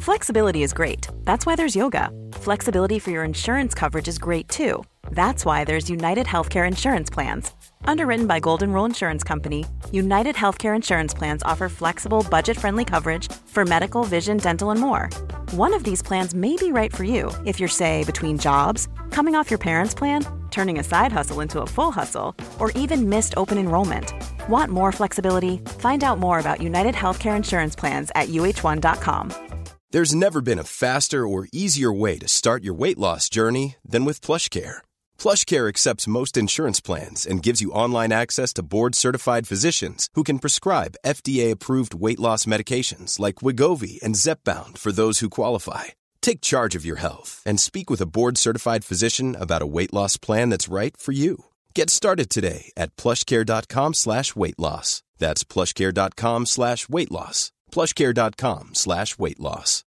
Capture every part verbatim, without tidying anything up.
Flexibility is great. That's why there's yoga. Flexibility for your insurance coverage is great too. That's why there's United Healthcare Insurance Plans. Underwritten by Golden Rule Insurance Company, United Healthcare Insurance Plans offer flexible, budget-friendly coverage for medical, vision, dental, and more. One of these plans may be right for you if you're, say, between jobs, coming off your parents' plan, turning a side hustle into a full hustle, or even missed open enrollment. Want more flexibility? Find out more about United Healthcare Insurance Plans at U H one dot com. There's never been a faster or easier way to start your weight loss journey than with PlushCare. PlushCare accepts most insurance plans and gives you online access to board-certified physicians who can prescribe F D A-approved weight loss medications like Wegovy and Zepbound for those who qualify. Take charge of your health and speak with a board-certified physician about a weight loss plan that's right for you. Get started today at plushcare.com slash weight loss. That's plushcare.com slash weight loss. plushcare.com slash weight loss.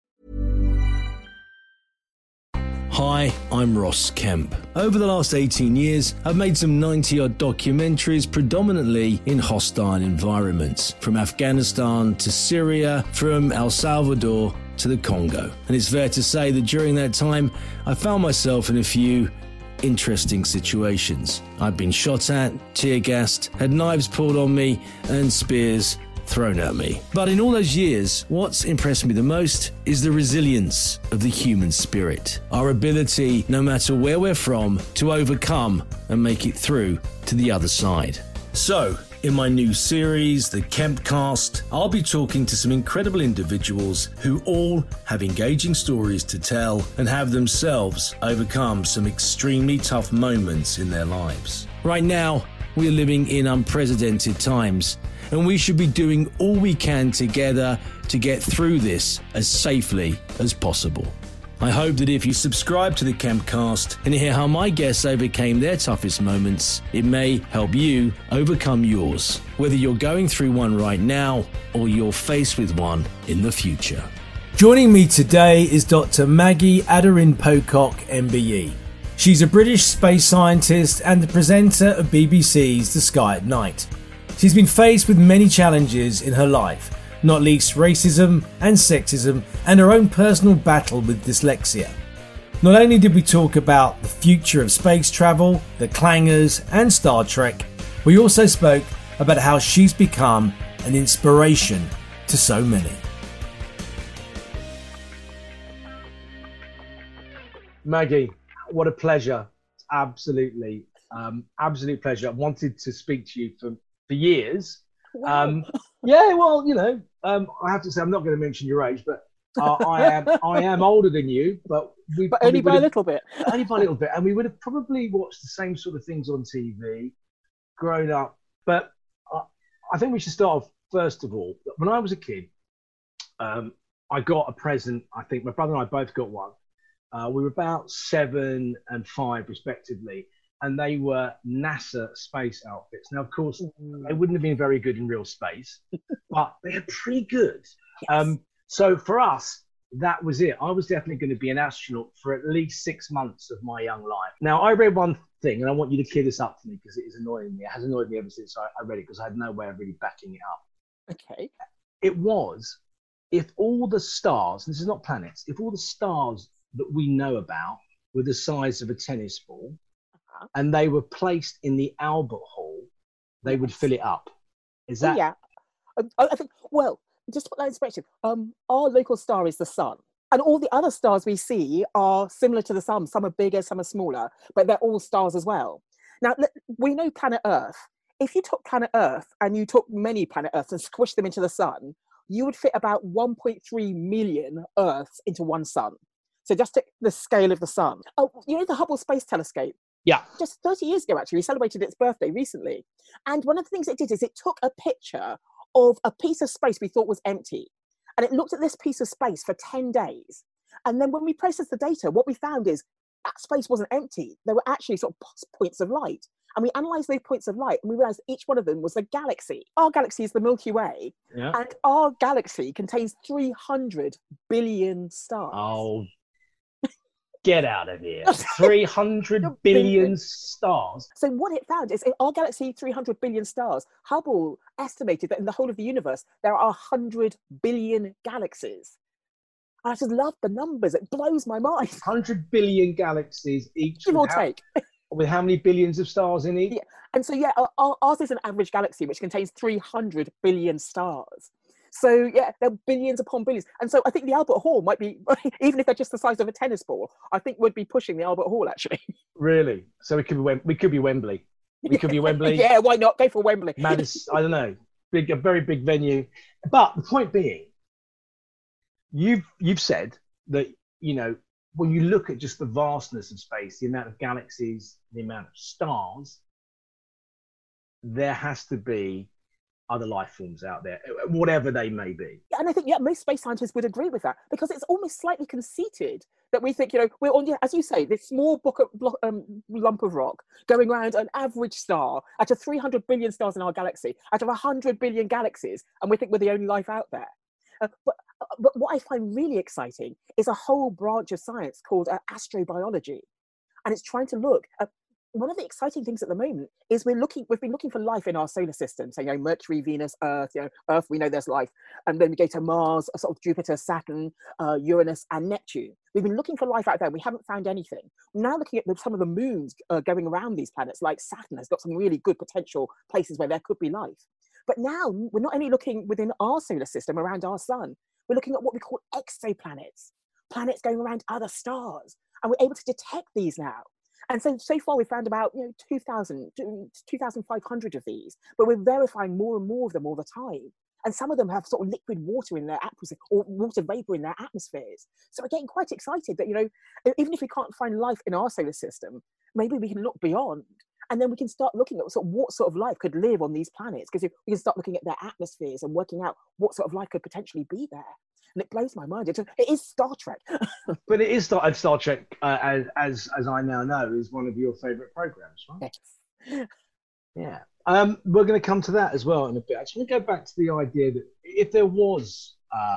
Hi, I'm Ross Kemp. Over the last eighteen years, I've made some ninety-odd documentaries predominantly in hostile environments, from Afghanistan to Syria, from El Salvador to the Congo. And it's fair to say that during that time, I found myself in a few interesting situations. I've been shot at, tear gassed, had knives pulled on me, and spears thrown at me. But in all those years, what's impressed me the most is the resilience of the human spirit. Our ability, no matter where we're from, to overcome and make it through to the other side. So, in my new series, The Kempcast, I'll be talking to some incredible individuals who all have engaging stories to tell and have themselves overcome some extremely tough moments in their lives. Right now, we're living in unprecedented times, and we should be doing all we can together to get through this as safely as possible. I hope that if you subscribe to the Kempcast and hear how my guests overcame their toughest moments, it may help you overcome yours, whether you're going through one right now or you're faced with one in the future. Joining me today is Doctor Maggie Aderin-Pocock, M B E. She's a British space scientist and the presenter of B B C's The Sky at Night. She's been faced with many challenges in her life, not least racism and sexism and her own personal battle with dyslexia. Not only did we talk about the future of space travel, the clangers and Star Trek, we also spoke about how she's become an inspiration to so many. Maggie, what a pleasure. Absolutely. Um, absolute pleasure. I wanted to speak to you for, for years. Wow. Um, yeah, well, you know, um, I have to say, I'm not going to mention your age, but uh, I am I am older than you, but we But only by a little bit. Only by a little bit. And we would have probably watched the same sort of things on T V, grown up. But I, I think we should start off, first of all, when I was a kid, um, I got a present. I think my brother and I both got one. Uh, we were about seven and five, respectively, and they were NASA space outfits. Now, of course, they wouldn't have been very good in real space, but they're pretty good. Yes. Um, so for us, that was it. I was definitely going to be an astronaut for at least six months of my young life. Now, I read one thing, and I want you to clear this up for me because it is annoying me. It has annoyed me ever since I, I read it because I had no way of really backing it up. Okay. It was, if all the stars, this is not planets, if all the stars that we know about were the size of a tennis ball, uh-huh. and they were placed in the Albert Hall, they yes. would fill it up. Is that? Oh, yeah. I, I think, well, just to put that in perspective, um, our local star is the sun. And all the other stars we see are similar to the sun. Some are bigger, some are smaller, but they're all stars as well. Now, we know planet Earth. If you took planet Earth and you took many planet Earths and squished them into the sun, you would fit about one point three million Earths into one sun. So just take the scale of the sun. Oh, you know the Hubble Space Telescope? Yeah. Just thirty years ago, actually, we celebrated its birthday recently. And one of the things it did is it took a picture of a piece of space we thought was empty. And it looked at this piece of space for ten days. And then when we processed the data, what we found is that space wasn't empty. There were actually sort of points of light. And we analysed those points of light and we realised each one of them was a galaxy. Our galaxy is the Milky Way. Yeah. And our galaxy contains three hundred billion stars. Oh, get out of here. three hundred billion stars. So what it found is in our galaxy, three hundred billion stars. Hubble estimated that in the whole of the universe, there are one hundred billion galaxies. I just love the numbers. It blows my mind. one hundred billion galaxies each. Give or how, take. with how many billions of stars in each? Yeah. And so, yeah, our, ours is an average galaxy which contains three hundred billion stars. So, yeah, there are billions upon billions. And so I think the Albert Hall might be, even if they're just the size of a tennis ball, I think we'd be pushing the Albert Hall, actually. Really? So we could be, Wem- we could be Wembley. We could be Wembley. Yeah, why not? Go for Wembley. Madison, I don't know. Big, a very big venue. But the point being, you've you've said that, you know, when you look at just the vastness of space, the amount of galaxies, the amount of stars, there has to be other life forms out there, whatever they may be. Yeah, and I think, yeah, most space scientists would agree with that, because it's almost slightly conceited that we think, you know, we're on, as you say, this small block of, block, um, lump of rock going around an average star out of three hundred billion stars in our galaxy, out of one hundred billion galaxies, and we think we're the only life out there. Uh, but, uh, but what I find really exciting is a whole branch of science called uh, astrobiology. And it's trying to look at, one of the exciting things at the moment is we're looking, we've been looking for life in our solar system. So, you know, Mercury, Venus, Earth, you know, Earth, we know there's life. And then we go to Mars, sort of Jupiter, Saturn, uh, Uranus, and Neptune. We've been looking for life out there, and we haven't found anything. Now looking at the, some of the moons uh, going around these planets, like Saturn has got some really good potential places where there could be life. But now we're not only looking within our solar system around our sun, we're looking at what we call exoplanets, planets going around other stars. And we're able to detect these now. And so, so far we've found about, you know, two thousand, two thousand five hundred of these, but we're verifying more and more of them all the time. And some of them have sort of liquid water in their atmosphere, or water vapor in their atmospheres. So we're getting quite excited that, you know, even if we can't find life in our solar system, maybe we can look beyond. And then we can start looking at sort of what sort of life could live on these planets, because we can start looking at their atmospheres and working out what sort of life could potentially be there. And it blows my mind. It, it is Star Trek. But it is Star, Star Trek, uh, as, as as I now know, is one of your favourite programs, right? Yes. Yeah. Um, we're going to come to that as well in a bit. I just want to go back to the idea that if there was uh,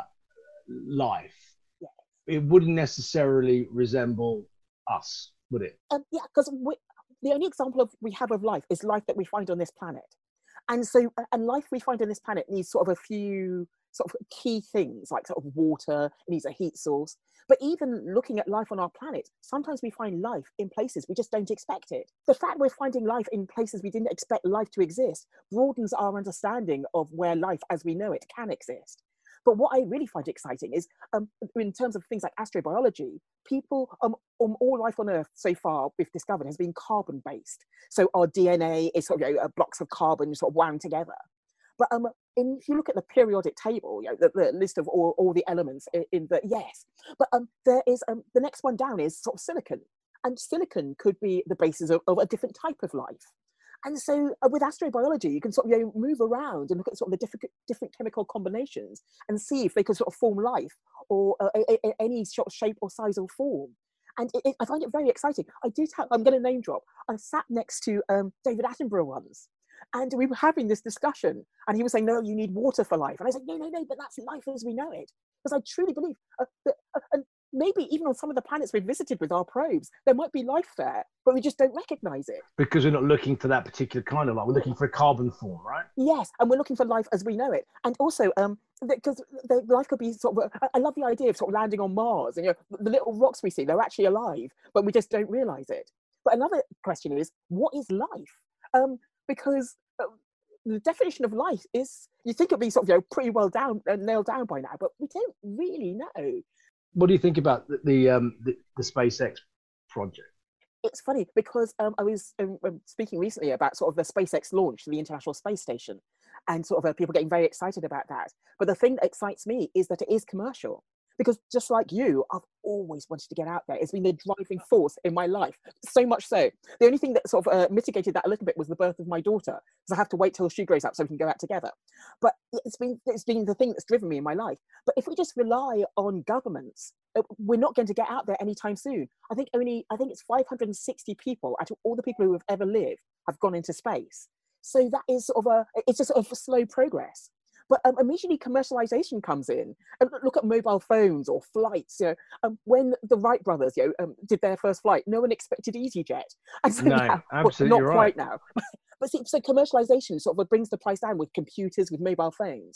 life, yes, it wouldn't necessarily resemble us, would it? Um, yeah, because the only example of we have of life is life that we find on this planet. And so, and life we find on this planet needs sort of a few sort of key things, like sort of water, it needs a heat source. But even looking at life on our planet, sometimes we find life in places we just don't expect it. The fact we're finding life in places we didn't expect life to exist broadens our understanding of where life as we know it can exist. But what I really find exciting is, um, in terms of things like astrobiology, people, um, um, all life on Earth so far we've discovered has been carbon-based. So our D N A is sort of, you know, blocks of carbon sort of wound together. But um, in, if you look at the periodic table, you know, the, the list of all, all the elements in, in the, yes, but um, there is, um, the next one down is sort of silicon. And silicon could be the basis of, of a different type of life. And so uh, with astrobiology, you can sort of, you know, move around and look at sort of the different, different chemical combinations and see if they could sort of form life, or uh, a, a, any sort of shape or size or form. And it, it, I find it very exciting. I did have, I'm going to name drop, I sat next to um, David Attenborough once, and we were having this discussion, and he was saying, no, you need water for life. And I was like, no, no, no, but that's life as we know it. Because I truly believe uh, that, uh, and maybe even on some of the planets we've visited with our probes, there might be life there, but we just don't recognize it. Because we're not looking for that particular kind of life. We're looking for a carbon form, right? Yes, and we're looking for life as we know it. And also, um, because the life could be sort of, I love the idea of sort of landing on Mars, and, you know, the little rocks we see, they're actually alive, but we just don't realize it. But another question is, what is life? Um, because uh, the definition of life is, you think it'd be sort of, you know, pretty well down, uh, nailed down by now, but we don't really know. What do you think about the the, um, the, the SpaceX project? It's funny because um, I was um, speaking recently about sort of the SpaceX launch to the International Space Station, and sort of uh, people getting very excited about that. But the thing that excites me is that it is commercial. Because just like you, I've always wanted to get out there. It's been the driving force in my life, so much so. The only thing that sort of uh, mitigated that a little bit was the birth of my daughter, because I have to wait till she grows up so we can go out together. But it's been, it's been the thing that's driven me in my life. But if we just rely on governments, we're not going to get out there anytime soon. I think only, I think it's five hundred sixty people out of all the people who have ever lived have gone into space. So that is sort of a, it's just sort of a slow progress. But um, immediately commercialization comes in. And look at mobile phones or flights. You know, um, when the Wright brothers, you know, um, did their first flight, no one expected EasyJet. And so no, now, absolutely well, not right. quite now. But see, so commercialization sort of brings the price down with computers, with mobile phones.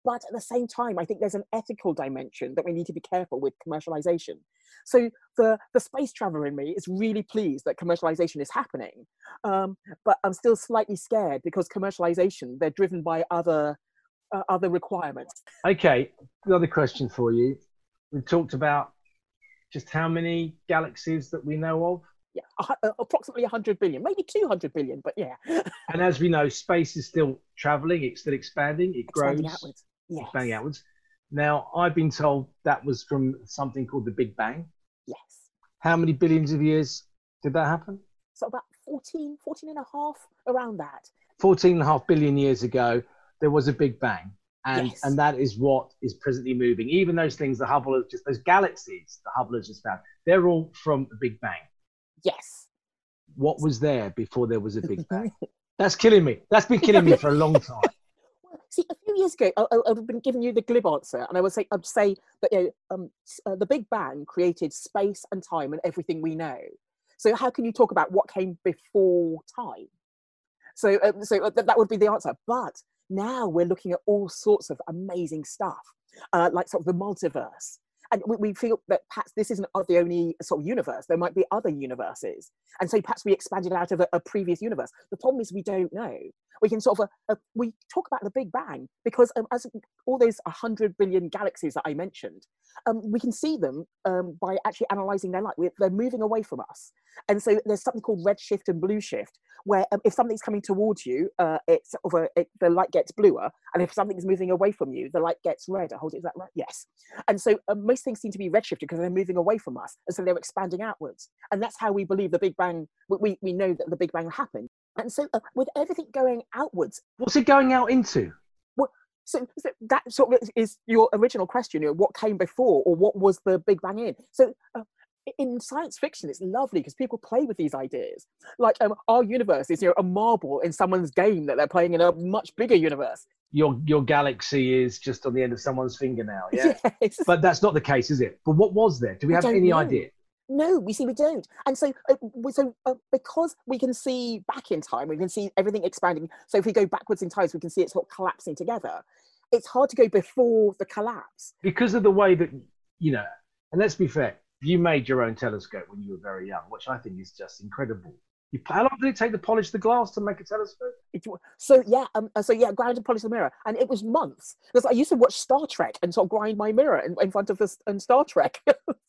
But at the same time, I think there's an ethical dimension that we need to be careful with commercialization. So the, the space traveler in me is really pleased that commercialization is happening. Um, but I'm still slightly scared because commercialization, they're driven by other, uh, other requirements. Okay, another question for you. We've talked about just how many galaxies that we know of. Yeah, uh, approximately one hundred billion, maybe two hundred billion, but yeah. And as we know, space is still traveling, it's still expanding, it Expanding grows, outwards. Yes. expanding outwards. Now, I've been told that was from something called the Big Bang. Yes. How many billions of years did that happen? So about fourteen, fourteen and a half, around that. fourteen and a half billion years ago, there was a Big Bang. And, Yes. and that is what is presently moving. Even those things the Hubble has just, those galaxies the Hubble has just found, they're all from the Big Bang. Yes. What was there before there was a Big Bang? That's killing me. That's been killing me for a long time. Well, see, a few years ago, I, I, I've been giving you the glib answer, and I would say, I'd say that you know, um, s- uh, the Big Bang created space and time and everything we know. So how can you talk about what came before time? So, um, so uh, th- that would be the answer. But now we're looking at all sorts of amazing stuff, uh, like sort of the multiverse. And we, we feel that perhaps this isn't uh, the only sort of universe. There might be other universes. And so perhaps we expanded out of a, a previous universe. The problem is we don't know. We can sort of, uh, uh, we talk about the Big Bang because um, as all those one hundred billion galaxies that I mentioned, um, we can see them um, by actually analysing their light. We're, they're moving away from us. And so there's something called redshift and blue shift, where um, if something's coming towards you, uh, it's sort of a, it, the light gets bluer. And if something's moving away from you, the light gets redder. Hold it, is that right? Yes. And so um, most things seem to be redshifted because they're moving away from us. And so they're expanding outwards. And that's how we believe the Big Bang, we, we, we know that the Big Bang happened. And so uh, with everything going outwards, What's it going out into? what, so, so that sort of is your original question, you know, what came before or what was the Big Bang in? So uh, in science fiction, it's lovely because people play with these ideas. Like um, our universe is, you know, a marble in someone's game that they're playing in a much bigger universe. Your your galaxy is just on the end of someone's fingernail, yeah? Yes. But that's not the case, is it? But what was there? Do we, We have don't any know. idea? No, we see we don't. And so, uh, we- so uh, because we can see back in time, we can see everything expanding. So if we go backwards in time, we can see it sort of collapsing together. It's hard to go before the collapse. Because of the way that, you know, and let's be fair, you made your own telescope when you were very young, which I think is just incredible. You, how long did it take to polish the glass to make a telescope? It, so yeah, um, uh, so yeah, grind and polish the mirror, and it was months because I used to watch Star Trek and sort of grind my mirror in, in front of this and Star Trek.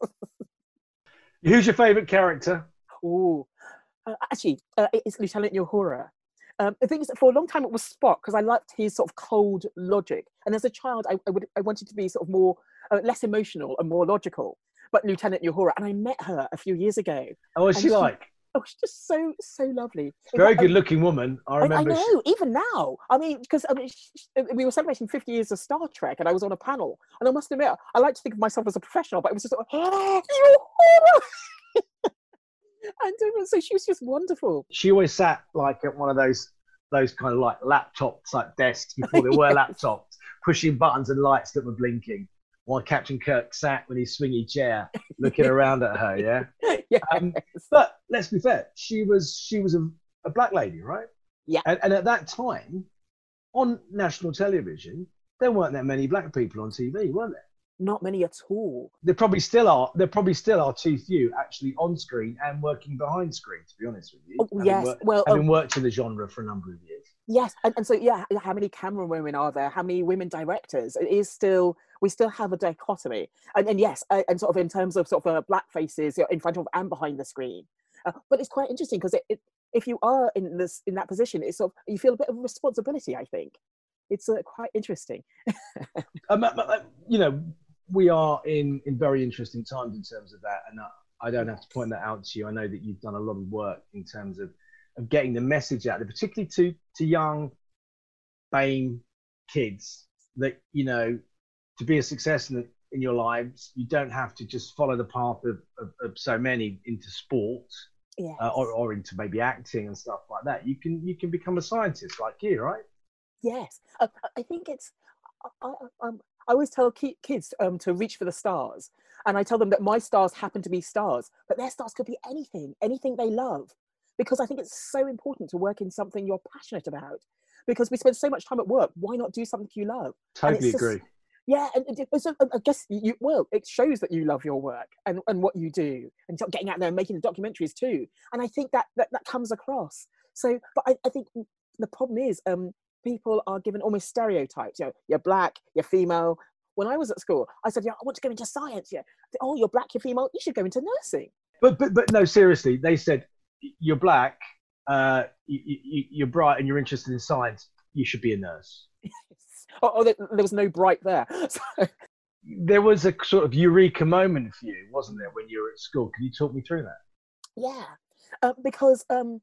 Who's your favourite character? Oh, uh, actually, uh, it's Lieutenant Uhura. Um, the thing is, that for a long time it was Spock because I liked his sort of cold logic, and as a child, I, I would I wanted to be sort of more uh, less emotional and more logical. But Lieutenant Uhura, and I met her a few years ago. Oh, what's And she she- like? Oh, she's just so so lovely. In Very fact, um, good looking woman. I I, I remember. know, even now. I mean, because I mean, sh- sh- we were celebrating fifty years of Star Trek, and I was on a panel. And I must admit, I like to think of myself as a professional, but it was just sort of, oh, Uhura! And um, so she was just wonderful. She, she always sat like at one of those those kind of like laptop type desks before there were Yes. laptops, pushing buttons and lights that were blinking, while Captain Kirk sat with his swingy chair, looking around at her. Yeah. Yes. Um, But let's be fair, she was she was a, a black lady, right? Yeah. And, and at that time, on national television, there weren't that many black people on T V, weren't there? Not many at all. There probably still are. There probably still are too few actually on screen and working behind screen. To be honest with you, Oh, having yes. worked, Well, having um, worked in the genre for a number of years. yes. And, and so, yeah, how many camera women are there? How many women directors? It is still, we still have a dichotomy. And, and yes, uh, and sort of in terms of sort of uh, black faces, you know, in front of and behind the screen. Uh, but it's quite interesting because it, it, if you are in this in that position, it's sort of, you feel a bit of responsibility, I think. It's uh, quite interesting. Um, uh, uh, you know, we are in, in very interesting times in terms of that. And I, I don't have to point that out to you. I know that you've done a lot of work in terms of, of getting the message out there, particularly to, to young BAME kids, that, you know, to be a success in, in your lives, you don't have to just follow the path of, of, of so many into sport Yeah. uh, or, or into maybe acting and stuff like that. You can you can become a scientist like you, right? Yes, uh, I think it's. I, I, um, I always tell ki- kids um, to reach for the stars, and I tell them that my stars happen to be stars, but their stars could be anything, anything they love, because I think it's so important to work in something you're passionate about. because we spend so much time at work. Why not do something you love? Totally just, agree. Yeah, and it, it, so I guess you well, it shows that you love your work and, and what you do, and getting out there and making the documentaries too. And I think that that, that comes across. So, but I, I think the problem is, um, people are given almost stereotypes. You know, you're black, you're female. When I was at school, I said, "Yeah, I want to go into science." Yeah, oh, you're black, you're female. You should go into nursing. But but but no, seriously, they said you're black, uh, you, you, you're bright, and you're interested in science. You should be a nurse. Oh, oh, there, there was no bright there. So. There was a sort of eureka moment for you, wasn't there, when you were at school? Can you talk me through that? Yeah, uh, because um,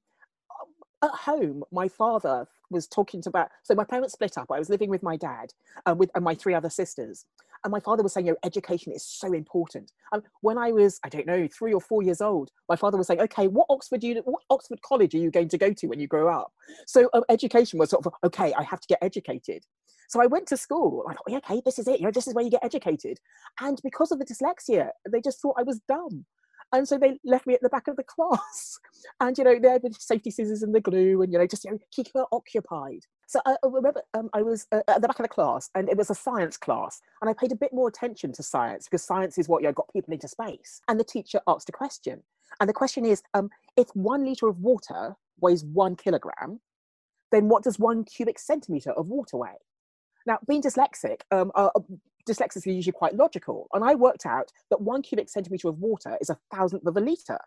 at home, my father was talking to about, so my parents split up. I was living with my dad and with and my three other sisters. And my father was saying, you know, education is so important. Um, when I was, I don't know, three or four years old, my father was saying, okay, what Oxford, uni- what Oxford College are you going to go to when you grow up? So um, education was sort of, okay, I have to get educated. So I went to school. I thought, yeah, okay, this is it. You know, this is where you get educated. And because of the dyslexia, they just thought I was dumb. And so they left me at the back of the class. And, you know, there with safety scissors and the glue and, you know, just, you know, keep her occupied. So I, I remember um, I was uh, at the back of the class, and it was a science class. And I paid a bit more attention to science because science is what, you know, got people into space. And the teacher asked a question. And the question is, um, if one litre of water weighs one kilogram, then what does one cubic centimetre of water weigh? Now, being dyslexic, um, uh, dyslexics are usually quite logical. And I worked out that one cubic centimetre of water is a thousandth of a litre.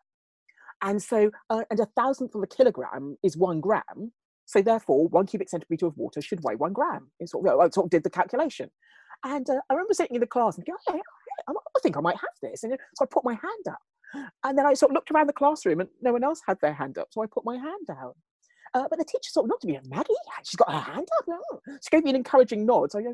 And so, uh, and a thousandth of a kilogram is one gram. So therefore, one cubic centimetre of water should weigh one gram. It sort of, I sort of did the calculation. And uh, I remember sitting in the class and going, oh, yeah, I think I might have this. And so I put my hand up. And then I sort of looked around the classroom and no one else had their hand up. So I put my hand down. Uh, but the teacher sort of looked at me and Maggie, she's got her hand up. Oh. She gave me an encouraging nod. So I go,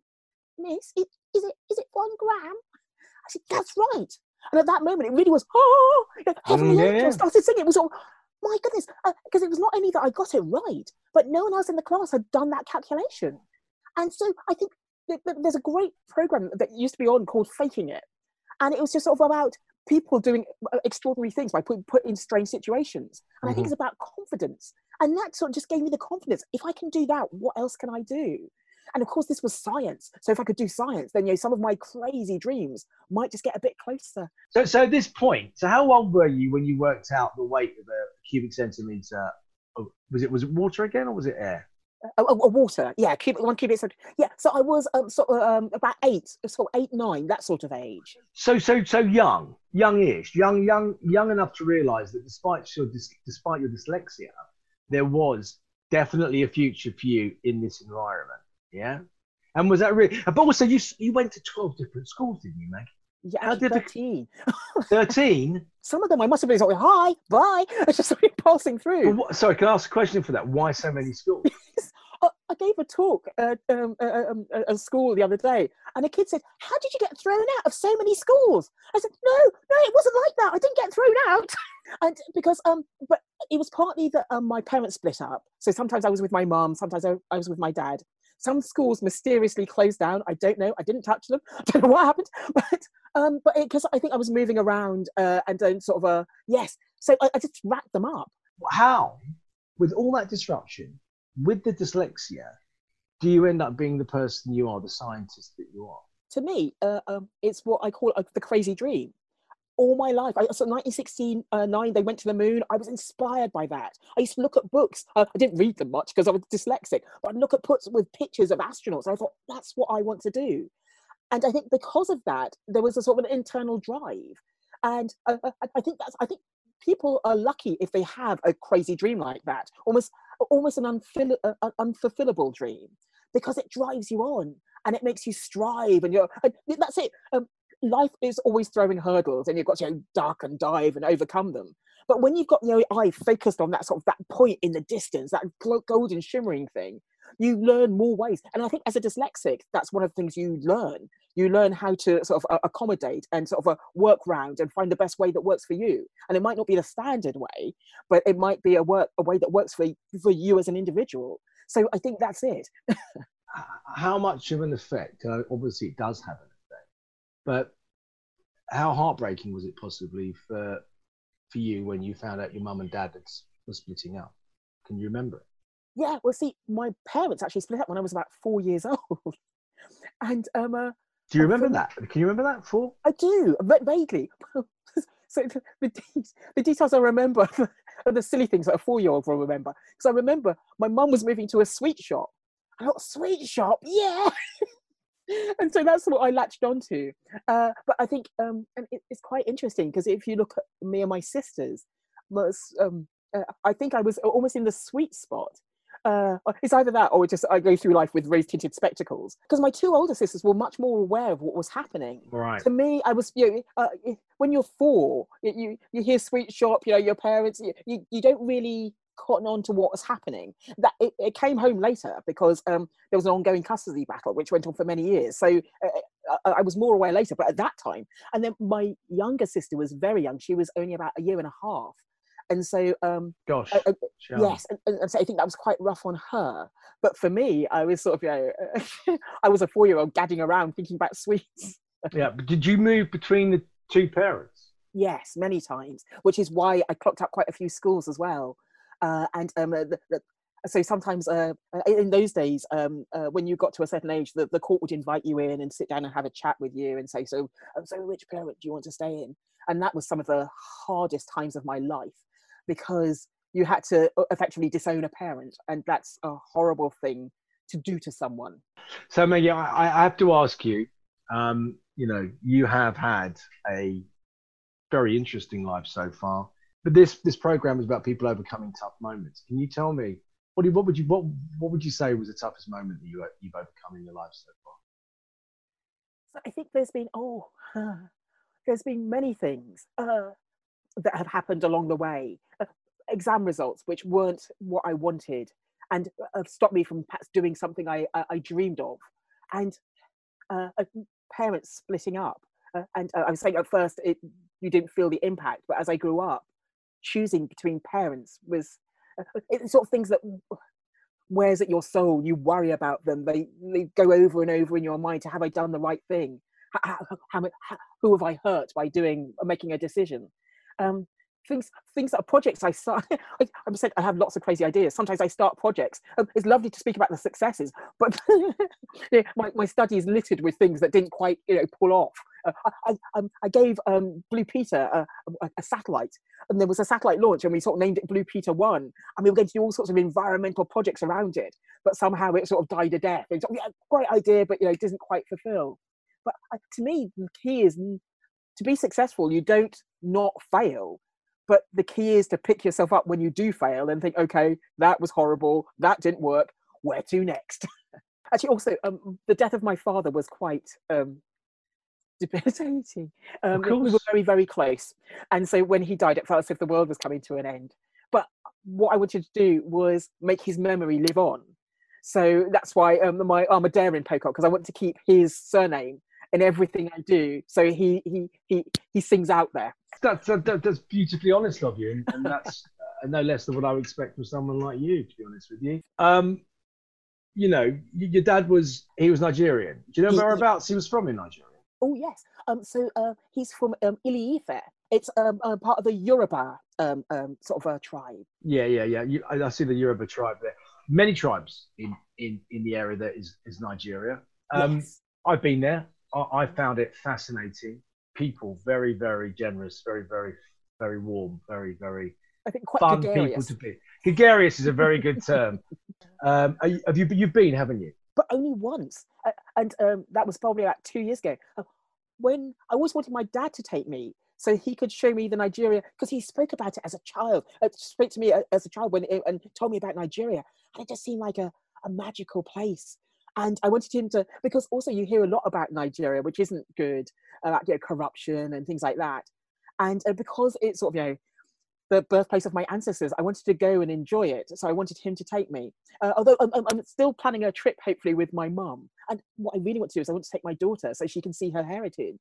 Miss, it, is it is it one gram? I said, that's right. And at that moment, it really was, oh, Heavenly Mm, yeah, Angel yeah. started singing. It was all, my goodness, because uh, it was not only that I got it right, but no one else in the class had done that calculation. And so I think that, that there's a great program that used to be on called Faking It. And it was just sort of about people doing extraordinary things by put, put in strange situations. And mm-hmm. I think it's about confidence. And that sort of just gave me the confidence. If I can do that, what else can I do? And of course, this was science. So if I could do science, then, you know, some of my crazy dreams might just get a bit closer. So, so at this point, so how old were you when you worked out the weight of a cubic centimetre? Of, was it was it water again, or was it air? Uh, uh, water, yeah, cubic, one cubic centimetre. Yeah, so I was um, sort of um, about eight, sort of eight, nine, that sort of age. So, so, so young, youngish, young, young, young enough to realise that despite your despite your dyslexia, there was definitely a future for you in this environment. Yeah, and was that really? But also, you you went to twelve different schools, didn't you, Meg? Yeah, How did thirteen. Thirteen. Some of them I must have been like, hi, bye. It's just sort of passing through. What, sorry, can I ask a question for that? Why so many schools? I gave a talk at um, um, a school the other day, and a kid said, how did you get thrown out of so many schools? I said, no, no, it wasn't like that. I didn't get thrown out. And because, um, but it was partly that um, my parents split up. So sometimes I was with my mum, sometimes I, I was with my dad. Some schools mysteriously closed down. I don't know. I didn't touch them. I don't know what happened. But um, but because I think I was moving around uh, and then sort of a, yes. So I, I just racked them up. How, with all that disruption, with the dyslexia, do you end up being the person you are, the scientist that you are? To me, uh, um, it's what I call uh, the crazy dream. All my life, I, so nineteen sixty-nine, they went to the moon. I was inspired by that. I used to look at books. Uh, I didn't read them much because I was dyslexic, but I'd look at books with pictures of astronauts. And I thought, that's what I want to do. And I think because of that, there was a sort of an internal drive. And uh, I, I think that's, I think people are lucky if they have a crazy dream like that, almost, almost an unfill, uh, unfulfillable dream, because it drives you on and it makes you strive. And you're, and that's it. Um, life is always throwing hurdles, and you've got to, you know, duck and dive and overcome them. But when you've got your eye focused on that sort of that point in the distance, that golden shimmering thing, you learn more ways. And I think as a dyslexic, that's one of the things you learn. You learn how to sort of uh, accommodate and sort of uh, work round and find the best way that works for you. And it might not be the standard way, but it might be a work a way that works for for you as an individual. So I think that's it. How much of an effect? Uh, obviously, it does have an effect. But how heartbreaking was it possibly for for you when you found out your mum and dad had, were splitting up? Can you remember it? Yeah, well, see, my parents actually split up when I was about four years old. And um, uh, Do you remember from, that? Can you remember that, Four? I do, but vaguely. So the, the, de- the details I remember are the silly things that a four-year-old will remember. Because I remember my mum was moving to a sweet shop. I thought, sweet shop, yeah! And so that's what I latched onto. Uh, but I think um, and it, it's quite interesting because if you look at me and my sisters, was, um, uh, I think I was almost in the sweet spot. Uh, it's either that or just I go through life with rose tinted spectacles because my two older sisters were much more aware of what was happening. Right. To me, I was, you know, uh, when you're four, you you hear sweet shop, you know, your parents, you you, you don't really cotton on to what was happening. That it, it came home later because um, there was an ongoing custody battle which went on for many years. So uh, I, I was more aware later, but at that time, and then my younger sister was very young. She was only about a year and a half. And so, um, Gosh, I, I, Charlie. yes, and, and so I think that was quite rough on her. But for me, I was sort of, you know, I was a four-year-old gadding around thinking about sweets. Yeah, but did you move between the two parents? Yes, many times, which is why I clocked up quite a few schools as well. Uh, and um, the, the, so sometimes uh, in those days, um, uh, when you got to a certain age, the, the court would invite you in and sit down and have a chat with you and say, so, um, so which parent do you want to stay in? And that was some of the hardest times of my life, because you had to effectively disown a parent, and that's a horrible thing to do to someone. So, Maggie, I, I have to ask you, um, you know, you have had a very interesting life so far, but this this program is about people overcoming tough moments. Can you tell me, what, do you, what would you what, what would you say was the toughest moment that you, you've overcome in your life so far? So I think there's been, oh, uh, there's been many things uh, that have happened along the way. Uh, exam results which weren't what I wanted and have stopped me from perhaps doing something I, I, I dreamed of. And uh, uh, parents splitting up. Uh, and uh, I was saying at first it, you didn't feel the impact, but as I grew up, choosing between parents was uh, it's sort of things that wears at your soul. You worry about them. They, they go over and over in your mind to, have I done the right thing? How, how, how, how, who have I hurt by doing, making a decision? Um, things things that are projects I start. I, I'm saying I have lots of crazy ideas. Sometimes I start projects. Um, it's lovely to speak about the successes, but yeah, my, my study is littered with things that didn't quite, you know, pull off. Uh, I, I, um, I gave um, Blue Peter a, a, a satellite, and there was a satellite launch, and we sort of named it Blue Peter One, and we were going to do all sorts of environmental projects around it, but somehow it sort of died a death. It's yeah, great idea, but you know, it doesn't quite fulfill. But uh, to me, the key is to be successful. You don't not fail, but the key is to pick yourself up when you do fail and think, okay, that was horrible, that didn't work, where to next? Actually, also, um, the death of my father was quite um, debilitating. Um, we were very, very close. And so when he died, it felt as if the world was coming to an end. But what I wanted to do was make his memory live on. So that's why um, my Armadarian Pocock, because I want to keep his surname in everything I do. So he he he he sings out there. That's that, that's beautifully honest of you, and, and that's uh, no less than what I would expect from someone like you, to be honest with you. Um, you know, your dad was he was Nigerian. Do you know whereabouts he was from in Nigeria? Oh yes. Um, so uh, he's from um, Ile-Ife. It's um, uh, part of the Yoruba um, um, sort of a tribe. Yeah, yeah, yeah. You, I, I see the Yoruba tribe there. Many tribes in, in, in the area that is, is Nigeria. Um, yes. I've been there. I, I found it fascinating. People very, very generous, very, very, very warm, very, very I think quite fun gregarious. people to be. Gregarious is a very good term. um, are you, have you you've been, haven't you? But only once, uh, and um, that was probably about two years ago. Uh, when I always wanted my dad to take me so he could show me the Nigeria, because he spoke about it as a child. Uh, spoke to me as a child when and told me about Nigeria, and it just seemed like a, a magical place. And I wanted him to, because also you hear a lot about Nigeria, which isn't good, about you know, corruption and things like that. And uh, because it's sort of, you know, the birthplace of my ancestors, I wanted to go and enjoy it. So I wanted him to take me. Uh, although I'm, I'm still planning a trip, hopefully, with my mum. And what I really want to do is I want to take my daughter so she can see her heritage.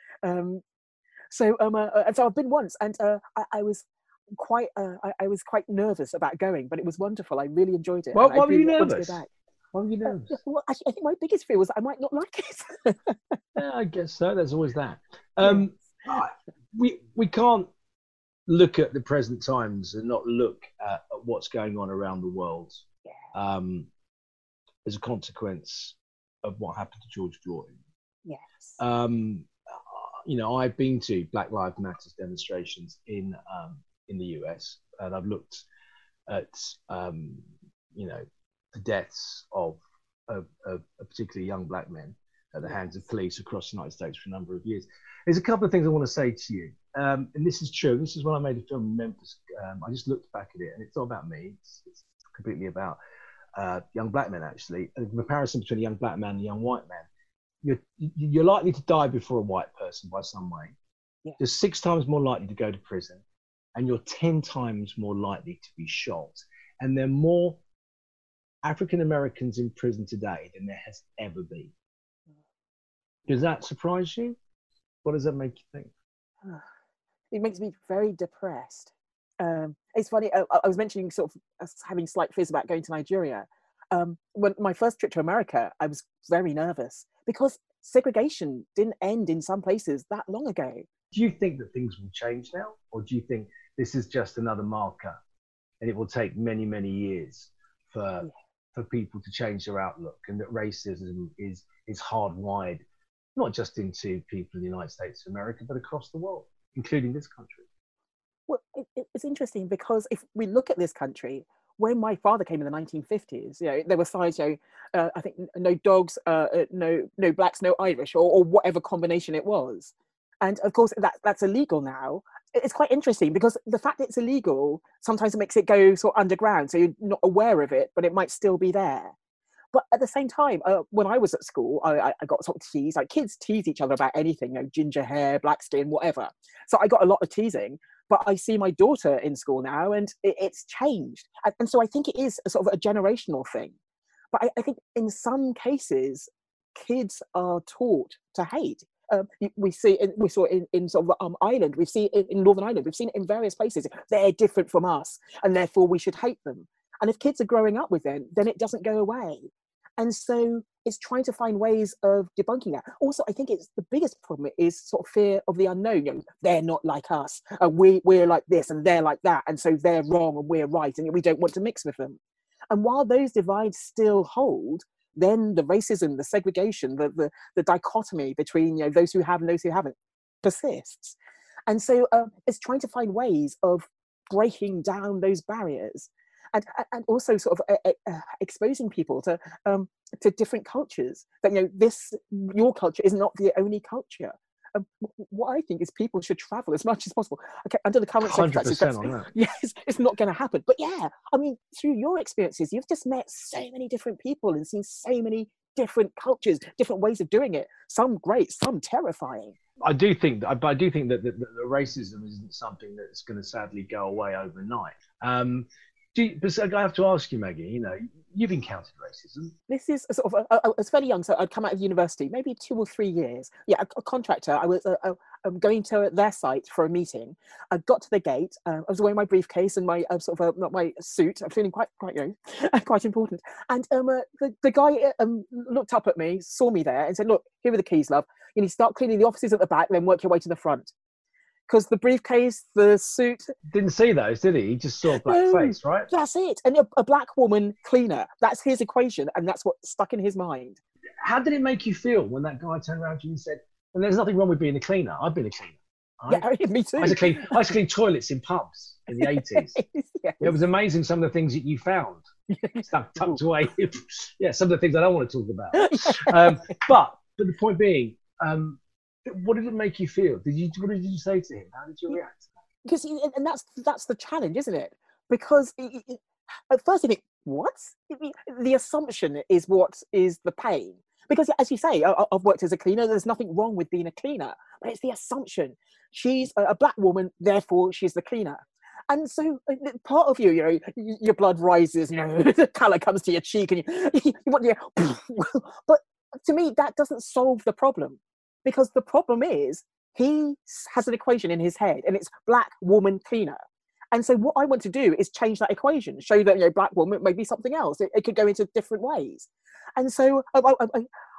Um, so um, uh, and so I've been once, and uh, I, I was quite, uh, I, I was quite nervous about going, but it was wonderful. I really enjoyed it. Well, why why were you nervous? Why were you nervous? Uh, well, actually, I think my biggest fear was that I might not like it. Yeah, I guess so. There's always that. Um, I, we we can't look at the present times and not look at, at what's going on around the world. Yeah. um, as a consequence of what happened to George Floyd. Yes. Um, you know, I've been to Black Lives Matter demonstrations in um, in the U S, and I've looked at um, you know, the deaths of, of, of particularly young black men at the hands of police across the United States for a number of years. There's a couple of things I want to say to you, um, and this is true. This is when I made a film in Memphis. Um, I just looked back at it, and it's not about me. It's, it's completely about uh, young black men, actually. And the comparison between a young black man and a young white man. You're, you're likely to die before a white person by some way. Yeah. You're six times more likely to go to prison, and you're ten times more likely to be shot. And there are more African Americans in prison today than there has ever been. Does that surprise you? What does that make you think? It makes me very depressed. Um, it's funny, I, I was mentioning sort of having slight fears about going to Nigeria. Um, when my first trip to America, I was very nervous because segregation didn't end in some places that long ago. Do you think that things will change now? Or do you think this is just another marker and it will take many, many years for, yeah. for people to change their outlook, and that racism is, is hardwired, not just into people in the United States of America, but across the world, including this country? Well, it, it's interesting because if we look at this country, when my father came in the nineteen fifties, you know, there were signs, you know, uh, I think no dogs, uh, no no blacks, no Irish, or, or whatever combination it was. And of course, that, that's illegal now. It's quite interesting because the fact that it's illegal, sometimes it makes it go sort of underground. So you're not aware of it, but it might still be there. But at the same time, uh, when I was at school, I, I got sort of teased. Like kids tease each other about anything, you know, ginger hair, black skin, whatever. So I got a lot of teasing. But I see my daughter in school now, and it, it's changed. And, and so I think it is a sort of a generational thing. But I, I think in some cases, kids are taught to hate. Um, we see it, we saw it in, in sort of um, Ireland. We've seen it in Northern Ireland. We've seen it in various places. They're different from us, and therefore we should hate them. And if kids are growing up with them, then it doesn't go away. And so it's trying to find ways of debunking that. Also, I think it's the biggest problem is sort of fear of the unknown. You know, they're not like us. Uh, we, we're like this and they're like that. And so they're wrong and we're right. And we don't want to mix with them. And while those divides still hold, then the racism, the segregation, the, the, the dichotomy between, you know, those who have and those who haven't persists. And so uh, it's trying to find ways of breaking down those barriers. And, and also sort of uh, uh, exposing people to um, to different cultures. That, you know, this, your culture is not the only culture. Um, what I think is people should travel as much as possible. Okay, under the current circumstances, yes, it's, it's not going to happen. But yeah, I mean, through your experiences, you've just met so many different people and seen so many different cultures, different ways of doing it. Some great, some terrifying. I do think, but I do think that the, the, the racism isn't something that's going to sadly go away overnight. Um, Do you, but I have to ask you, Maggie, you know, you've encountered racism. This is a sort of, a, a, I was fairly young, so I'd come out of university, maybe two or three years. Yeah, a, a contractor, I was uh, uh, going to their site for a meeting. I got to the gate, uh, I was wearing my briefcase and my uh, sort of, uh, my suit. I'm feeling quite, quite, you know, quite important. And um, uh, the, the guy um, looked up at me, saw me there and said, look, here are the keys, love. You need to start cleaning the offices at the back, then work your way to the front. Because the briefcase, the suit... Didn't see those, did he? He just saw a black no, face, right? That's it. And a, a black woman cleaner. That's his equation, and that's what stuck in his mind. How did it make you feel when that guy turned around to you and said, and there's nothing wrong with being a cleaner. I've been a cleaner. Right? Yeah, me too. I used, to clean, I used to clean toilets in pubs in the eighties. Yes. It was amazing, some of the things that you found. Stuff tucked away. Yeah, some of the things I don't want to talk about. um, but, but the point being... Um, what did it make you feel? Did you? What did you say to him? How did you react? Because, and that's that's the challenge, isn't it? Because it, it, at first you think, what? The assumption is what is the pain. Because, as you say, I, I've worked as a cleaner. There's nothing wrong with being a cleaner, but it's the assumption. She's a, a black woman, therefore she's the cleaner. And so part of you, you know, your blood rises, you know, the colour comes to your cheek, and you, you want to. But to me, that doesn't solve the problem. Because the problem is he has an equation in his head and it's black woman cleaner. And so what I want to do is change that equation, show that, you know, black woman may be something else. It, it could go into different ways. And so I, I,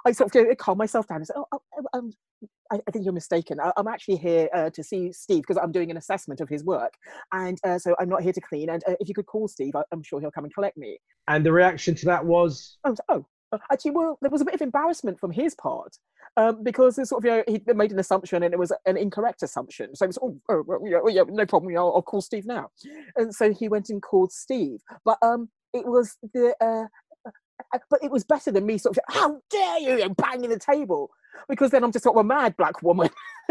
I sort of you know, calm myself down and say, oh, oh, um, I, I think you're mistaken. I, I'm actually here uh, to see Steve because I'm doing an assessment of his work. And uh, so I'm not here to clean. And uh, if you could call Steve, I, I'm sure he'll come and collect me. And the reaction to that was? I was oh, actually, well, there was a bit of embarrassment from his part um, because it's sort of, you know, he made an assumption and it was an incorrect assumption. So he was, oh, oh well, yeah, well, yeah, no problem. I'll, I'll call Steve now. And so he went and called Steve. But um, it was the... Uh, but it was better than me sort of, how dare you, and banging the table, because then I'm just sort of a mad black woman.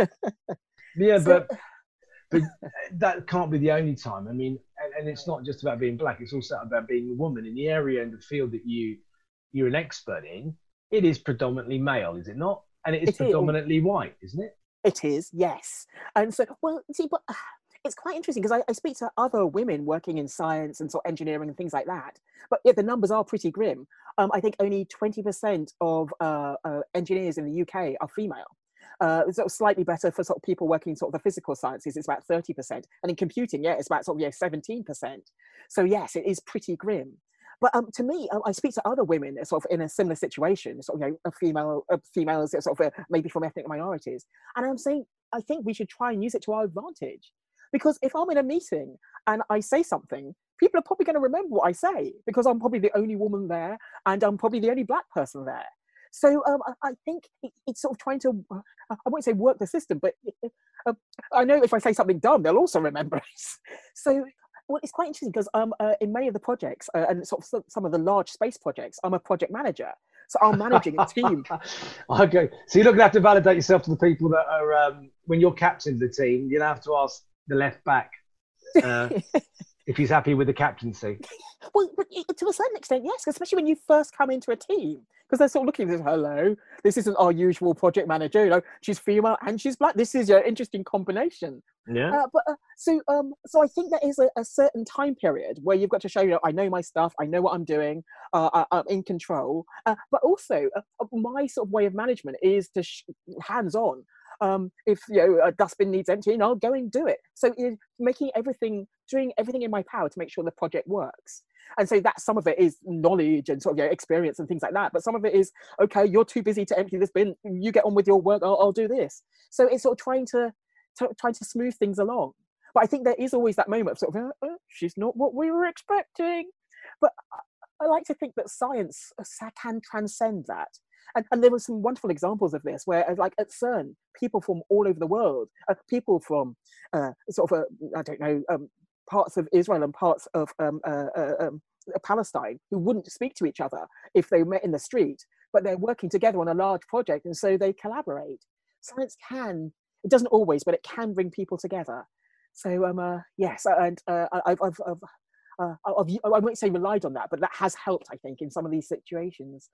yeah, so, but but that can't be the only time. I mean, and, and it's not just about being black; it's also about being a woman in the area and the field that you you're an expert in. It is predominantly male, is it not? And it is it predominantly is. white, isn't it? It is, yes. And so, well, see, but. It's quite interesting because I, I speak to other women working in science and sort of engineering and things like that. But yeah, the numbers are pretty grim. Um, I think only twenty percent of uh, uh, engineers in the U K are female. Uh, it's sort of slightly better for sort of people working sort of the physical sciences. It's about thirty percent. And in computing, yeah, it's about sort of, yeah, seventeen percent. So yes, it is pretty grim. But um, to me, I speak to other women sort of in a similar situation, sort of, you know, a female, a females sort of uh, maybe from ethnic minorities. And I'm saying, I think we should try and use it to our advantage. Because if I'm in a meeting and I say something, people are probably going to remember what I say because I'm probably the only woman there and I'm probably the only black person there. So um, I, I think it, it's sort of trying to, uh, I won't say work the system, but uh, I know if I say something dumb, they'll also remember it. So well, it's quite interesting because um, uh, in many of the projects uh, and sort of some of the large space projects, I'm a project manager. So I'm managing a team. Okay, so you're not going to have to validate yourself to the people that are, um, when you're captain of the team, you'll have to ask the left back uh, if he's happy with the captaincy. Well, but to a certain extent, yes, especially when you first come into a team, because they're sort of looking at this, hello, this isn't our usual project manager, you know, she's female and she's black. This is your interesting combination. Yeah. Uh, but uh, so, um, so I think there is a, a certain time period where you've got to show, you know, I know my stuff, I know what I'm doing, uh, I, I'm in control. Uh, but also, uh, my sort of way of management is to sh- hands-on. Um, if you know a dustbin needs emptying, I'll go and do it. So in making everything, doing everything in my power to make sure the project works. And so that some of it is knowledge and sort of you know, experience and things like that. But some of it is, okay, you're too busy to empty this bin. You get on with your work. I'll, I'll do this. So it's sort of trying to, to trying to smooth things along. But I think there is always that moment of sort of, oh, she's not what we were expecting. But I, I like to think that science can transcend that. And, and there were some wonderful examples of this where, like at CERN, people from all over the world, uh, people from uh, sort of, uh, I don't know, um, parts of Israel and parts of um, uh, uh, um, Palestine who wouldn't speak to each other if they met in the street, but they're working together on a large project and so they collaborate. Science can, it doesn't always, but it can bring people together. So um, uh, yes, and uh, I've, I've, I've, uh, I've, I won't say relied on that, but that has helped, I think, in some of these situations.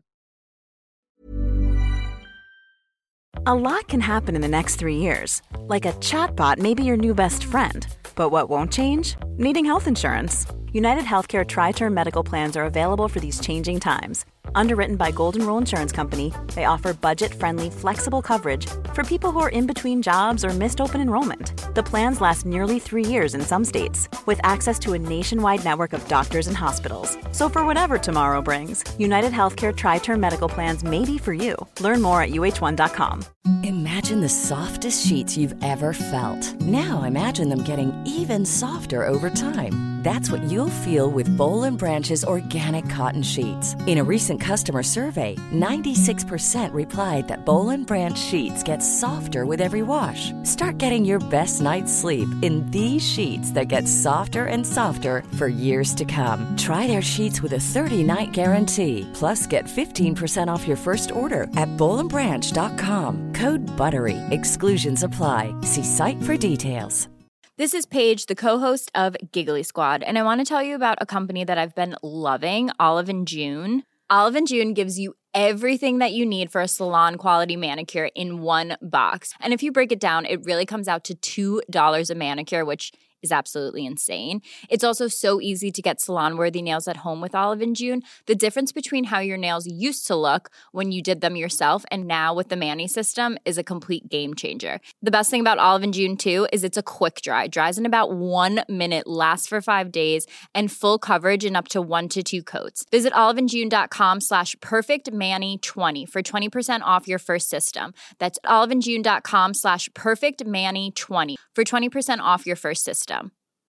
A lot can happen in the next three years. Like a chatbot may be your new best friend. But what won't change? Needing health insurance. United Healthcare Tri-Term Medical Plans are available for these changing times. Underwritten by Golden Rule Insurance Company, they offer budget-friendly, flexible coverage for people who are in between jobs or missed open enrollment. The plans last nearly three years in some states, with access to a nationwide network of doctors and hospitals. So for whatever tomorrow brings, United Healthcare Tri-Term Medical Plans may be for you. Learn more at U H one dot com. Imagine the softest sheets you've ever felt. Now imagine them getting even softer over time. That's what you'll feel with Boll and Branch's organic cotton sheets. In a recent customer survey, ninety-six percent replied that Boll and Branch sheets get softer with every wash. Start getting your best night's sleep in these sheets that get softer and softer for years to come. Try their sheets with a thirty-night guarantee. Plus, get fifteen percent off your first order at boll and branch dot com. Code BUTTERY. Exclusions apply. See site for details. This is Paige, the co-host of Giggly Squad, and I want to tell you about a company that I've been loving, Olive and June. Olive and June gives you everything that you need for a salon-quality manicure in one box. And if you break it down, it really comes out to two dollars a manicure, which is absolutely insane. It's also so easy to get salon-worthy nails at home with Olive and June. The difference between how your nails used to look when you did them yourself and now with the Mani system is a complete game changer. The best thing about Olive and June too is it's a quick dry. Dries in about one minute, lasts for five days, and full coverage in up to one to two coats. Visit oliveandjune.com slash perfectmani20 for twenty percent off your first system. That's oliveandjune.com slash perfectmani20 for twenty percent off your first system.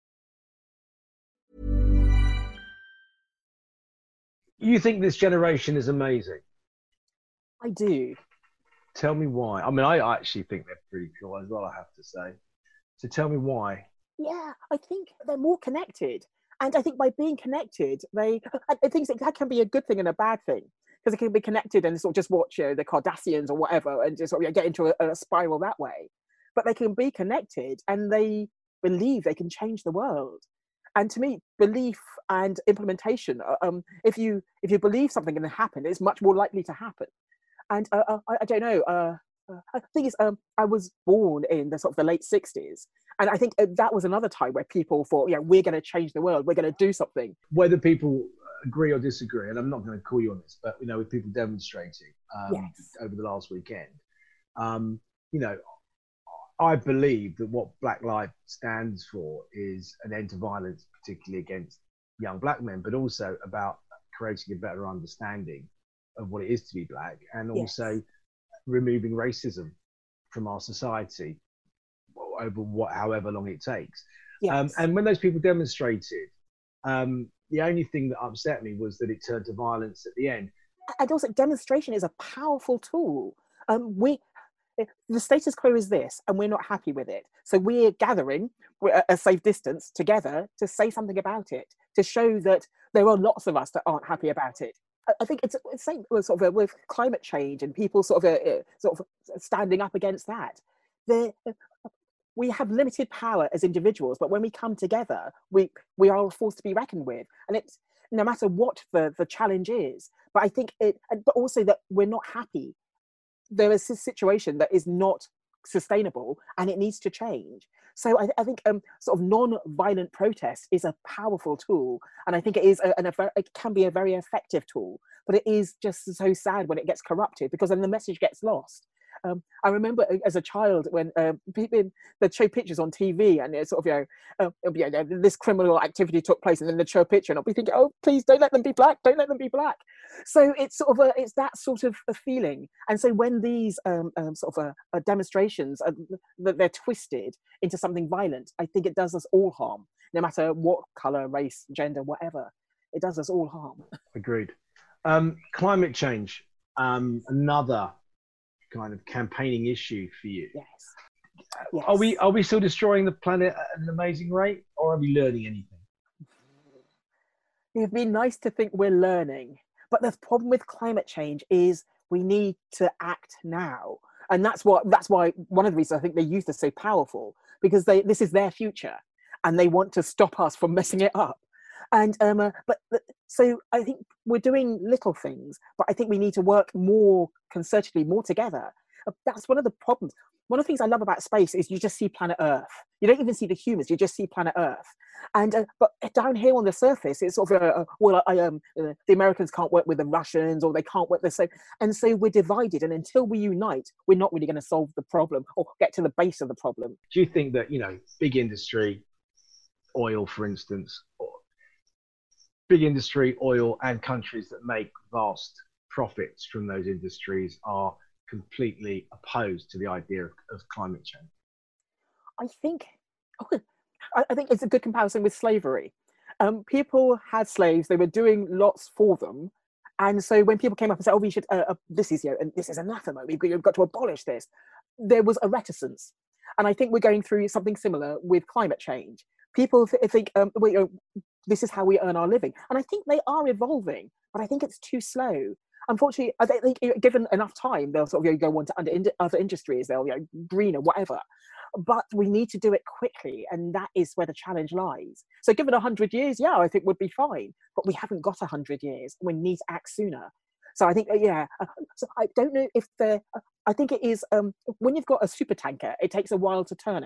You think this generation is amazing? I do. Tell me why. I mean, I actually think they're pretty cool as well, I have to say. So tell me why. Yeah, I think they're more connected. And I think by being connected, they, I think that can be a good thing and a bad thing. Because they can be connected and sort of just watch, you know, the Kardashians or whatever and just sort of, you know, get into a, a spiral that way. But they can be connected and they believe they can change the world. And to me, belief and implementation, um, if you if you believe something can happen, it's much more likely to happen. And uh, uh, I, I don't know, uh, uh, the thing is, um, I was born in the sort of the late sixties. And I think that was another time where people thought, yeah, we're going to change the world, we're going to do something. Whether people agree or disagree, and I'm not going to call you on this, but, you know, with people demonstrating um, Yes. over the last weekend, um, you know, I believe that what Black Lives stands for is an end to violence, particularly against young black men, but also about creating a better understanding of what it is to be black, and also Yes. removing racism from our society over what, however long it takes. Yes. Um, and when those people demonstrated, um, the only thing that upset me was that it turned to violence at the end. And also, demonstration is a powerful tool. Um, we, the status quo is this, and we're not happy with it. So we're gathering we're at a safe distance together to say something about it, to show that there are lots of us that aren't happy about it. I, I think it's the same with, sort of, uh, with climate change and people sort of uh, uh, sort of standing up against that. There, we have limited power as individuals, but when we come together, we we are a force to be reckoned with. And it's no matter what the, the challenge is. But I think it, but also that we're not happy. There is a situation that is not sustainable and it needs to change. So I, I think um, sort of non-violent protest is a powerful tool. And I think it is a, an, a, it can be a very effective tool, but it is just so sad when it gets corrupted because then the message gets lost. Um, I remember as a child when uh, people they'd show pictures on T V and it's sort of, you know, uh, you know, this criminal activity took place and then they'd show a picture and I'll be thinking, oh, please don't let them be black, don't let them be black. So it's sort of a, it's that sort of a feeling. And so when these um, um, sort of uh, uh, demonstrations, uh, that they're twisted into something violent, I think it does us all harm, no matter what colour, race, gender, whatever. It does us all harm. Agreed. Um, climate change, um, another kind of campaigning issue for you. Yes. Yes. Are we are we still destroying the planet at an amazing rate, or are we learning anything? It'd be nice to think we're learning, but the problem with climate change is we need to act now, and that's what that's why one of the reasons I think the youth are so powerful, because they this is their future, and they want to stop us from messing it up. And um, uh, but so I think we're doing little things, but I think we need to work more concertedly, more together. Uh, That's one of the problems. One of the things I love about space is you just see planet Earth. You don't even see the humans; you just see planet Earth. And uh, but down here on the surface, it's sort of uh, uh, well, I, um, uh, the Americans can't work with the Russians, or they can't work the same, and so we're divided. And until we unite, we're not really going to solve the problem or get to the base of the problem. Do you think that, you know, big industry, oil, for instance, or big industry, oil, and countries that make vast profits from those industries are completely opposed to the idea of, of climate change? I think, oh, I, I think it's a good comparison with slavery. Um, people had slaves; they were doing lots for them, and so when people came up and said, "Oh, we should," uh, uh, this is you know, and this is anathema. We've got, we've got to abolish this. There was a reticence, and I think we're going through something similar with climate change. People th- think, um, we, you know, this is how we earn our living, and I think they are evolving, but I think it's too slow. Unfortunately, I think given enough time, they'll sort of you know, go on to under, ind- other industries. They'll, you know, greener, whatever. But we need to do it quickly, and that is where the challenge lies. So, given a hundred years, yeah, I think would be fine. But we haven't got a hundred years. We need to act sooner. So I think, uh, yeah. Uh, so I don't know if the. Uh, I think it is um, when you've got a super tanker, it takes a while to turn it.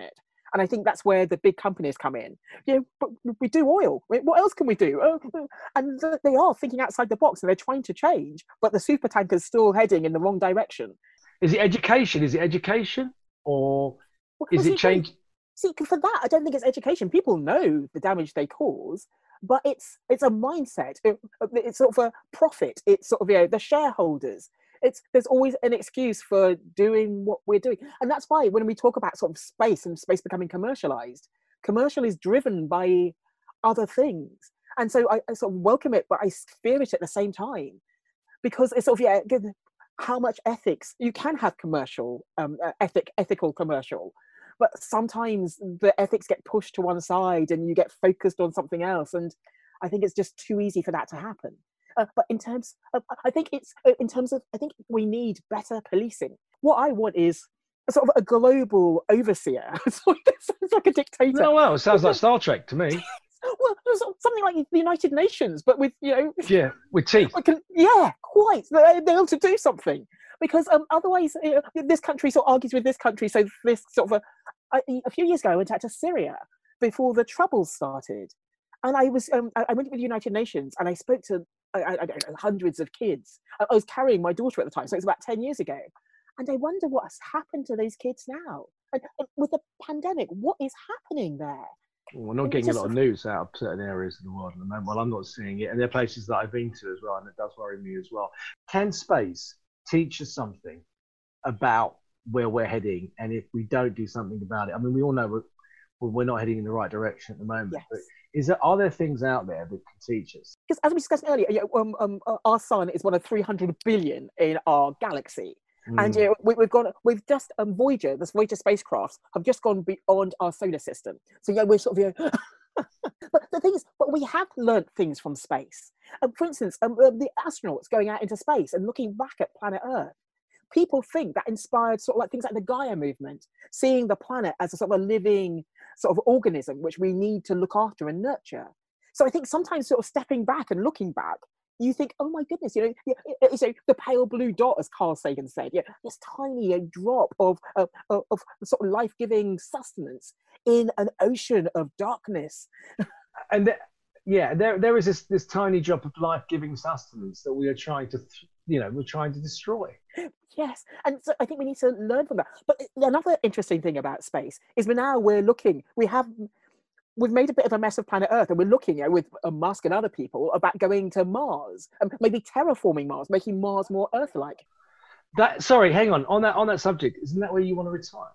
And I think that's where the big companies come in. You know, but we do oil. What else can we do? Uh, and they are thinking outside the box and they're trying to change, but the super tanker's still heading in the wrong direction. Is it education? Is it education? Or Well, is see, it change? See, for that, I don't think it's education. People know the damage they cause, but it's it's a mindset. It, it's sort of a profit. It's sort of, you know, the shareholders. It's there's always an excuse for doing what we're doing, and that's why when we talk about sort of space and space becoming commercialized, commercial is driven by other things, and so I, I sort of welcome it, but I fear it at the same time, because it's sort of, yeah, how much ethics you can have commercial, um, ethic ethical commercial, but sometimes the ethics get pushed to one side and you get focused on something else, and I think it's just too easy for that to happen. Uh, but in terms of, I think it's uh, in terms of, I think we need better policing. What I want is a sort of a global overseer. It's like, it sounds like a dictator. No, well, it sounds like Star Trek to me. Well, something like the United Nations, but with, you know, yeah, with teeth. Can, yeah, quite. They're able to do something, because um, otherwise, you know, this country sort of argues with this country. So this sort of a, a, a few years ago, I went out to Syria before the Troubles started, and I was um, I went with the United Nations and I spoke to I, I don't know, hundreds of kids. I was carrying my daughter at the time, so it was about ten years ago. And I wonder what has happened to those kids now. And, and with the pandemic, what is happening there? Well, we're not and getting just, a lot of news out of certain areas of the world at the moment. Well, I'm not seeing it. And there are places that I've been to as well, and it does worry me as well. Can space teach us something about where we're heading? And if we don't do something about it, I mean, we all know we're, we're not heading in the right direction at the moment. yes. But is there, are there things out there that can teach us? Because as we discussed earlier, you know, um, um, our sun is one of three hundred billion in our galaxy. Mm. And you know, we, we've gone, we've just, um, Voyager, this Voyager spacecraft have just gone beyond our solar system. So yeah, we're sort of, you know, but the thing is, but we have learnt things from space. Um, for instance, um, the astronauts going out into space and looking back at planet Earth. People think that inspired sort of like things like the Gaia movement, seeing the planet as a sort of a living sort of organism which we need to look after and nurture. So I think sometimes sort of stepping back and looking back, you think, oh my goodness, you know, you know the pale blue dot, as Carl Sagan said, yeah, this tiny a drop of, of, of sort of life-giving sustenance in an ocean of darkness. And th- yeah, there there is this, this tiny drop of life-giving sustenance that we are trying to, you know, we're trying to destroy. Yes, and so I think we need to learn from that. But another interesting thing about space is we now we're looking, we have, we've made a bit of a mess of planet Earth, and we're looking, you know, with uh, Musk and other people about going to Mars and maybe terraforming Mars, making Mars more Earth-like. That sorry, hang on on that on that subject. Isn't that where you want to retire?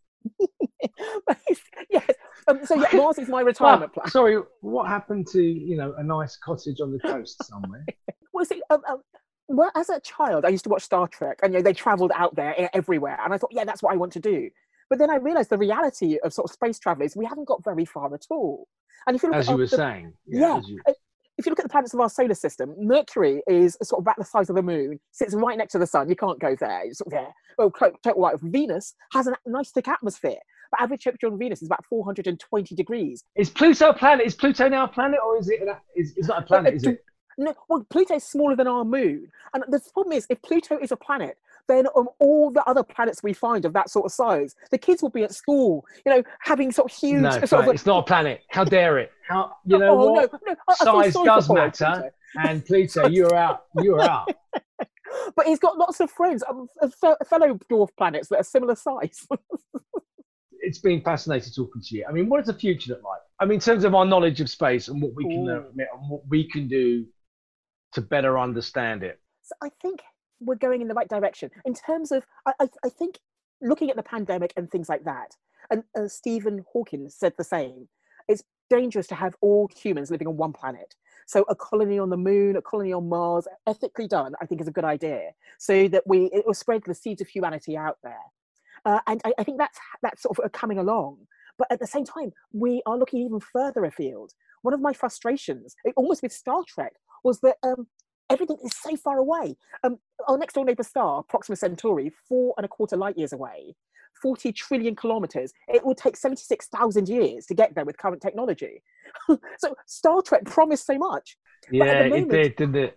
Yes. Um, so yeah, Mars is my retirement well, plan. Sorry, what happened to, you know, a nice cottage on the coast somewhere? Well, see, um, um, well, as a child, I used to watch Star Trek, and you know, they travelled out there everywhere, and I thought, yeah, that's what I want to do. But then I realised the reality of sort of space travel is we haven't got very far at all. And if you look as at, you were the, saying, yeah, yeah you... if you look at the planets of our solar system, Mercury is sort of about the size of the moon, sits right next to the sun. You can't go there. It's sort of there. Well, total white. Venus has a nice thick atmosphere. But average temperature on Venus is about four hundred twenty degrees. Is Pluto a planet? Is Pluto now a planet, or is it? An, is it's not a planet? Is it? No. Well, Pluto is smaller than our moon, and the problem is, if Pluto is a planet, then um, all the other planets we find of that sort of size, the kids will be at school, you know, having sort of huge. No, sort of it's not a planet. How dare it? How you know oh, what? No, no, I, size I does matter, Pluto. And Pluto, you're out. You're out. But he's got lots of friends, um, fellow dwarf planets that are similar size. It's been fascinating talking to you. I mean, what does the future look like? I mean, in terms of our knowledge of space and what we can learn from it and what we can do to better understand it. So I think we're going in the right direction. In terms of, I, I, I think looking at the pandemic and things like that, and uh, Stephen Hawking said the same, it's dangerous to have all humans living on one planet. So a colony on the moon, a colony on Mars, ethically done, I think is a good idea. So that we, it will spread the seeds of humanity out there. Uh, and I, I think that's that's sort of coming along. But at the same time, we are looking even further afield. One of my frustrations, almost with Star Trek, was that um, everything is so far away. Um, our next door neighbour star, Proxima Centauri, four and a quarter light years away, forty trillion kilometres. It will take seventy-six thousand years to get there with current technology. So Star Trek promised so much. Yeah, moment, it did, didn't it?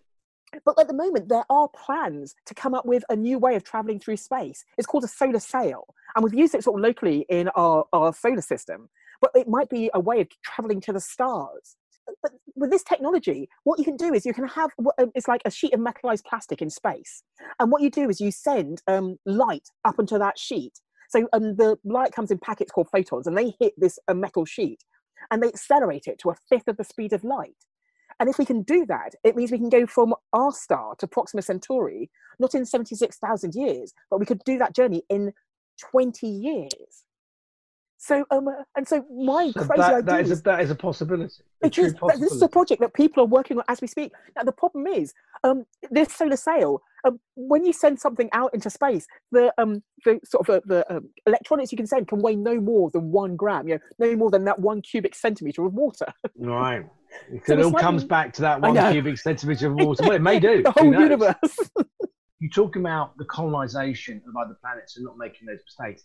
But at the moment, there are plans to come up with a new way of traveling through space. It's called a solar sail. And we've used it sort of locally in our, our solar system. But it might be a way of traveling to the stars. But with this technology, what you can do is you can have, it's like a sheet of metallized plastic in space. And what you do is you send um, light up into that sheet. So um, the light comes in packets called photons, and they hit this uh, metal sheet. And they accelerate it to a fifth of the speed of light. And if we can do that, it means we can go from our star to Proxima Centauri, not in seventy-six thousand years, but we could do that journey in twenty years. So, um, and so my So crazy that, idea that, is a, is, that is a possibility. A it true is, possibility. this is a project that people are working on as we speak. Now, the problem is, um, this solar sail, um, when you send something out into space, the, um, the sort of uh, the um, electronics you can send can weigh no more than one gram, you know, no more than that one cubic centimetre of water. Right. So So it it's all like- comes back to that I one know. cubic centimetre of water. Well, it may do. The Who whole knows? universe. You talk about the colonisation of other planets and not making those mistakes.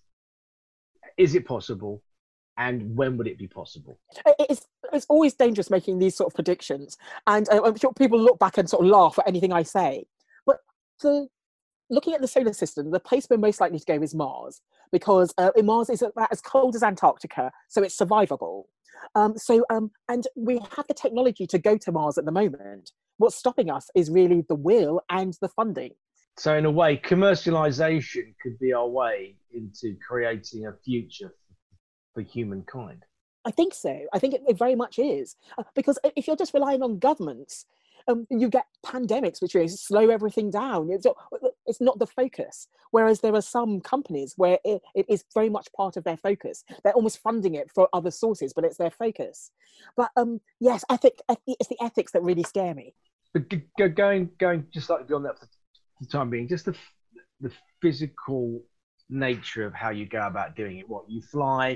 Is it possible? And when would it be possible? It's, it's always dangerous making these sort of predictions. And uh, I'm sure people look back and sort of laugh at anything I say. But the, looking at the solar system, the place we're most likely to go is Mars, because uh, Mars is about as cold as Antarctica, so it's survivable. Um, so, um, and we have the technology to go to Mars at the moment. What's stopping us is really the will and the funding. So in a way, commercialisation could be our way into creating a future for humankind. I think so. I think it, it very much is. Uh, because if you're just relying on governments, um, you get pandemics, which really slow everything down. It's not, it's not the focus. Whereas there are some companies where it, it is very much part of their focus. They're almost funding it for other sources, but it's their focus. But um, yes, ethic, it's the ethics that really scare me. But g- g- going going just slightly beyond that for the time being, just the the physical nature of how you go about doing it. What, you fly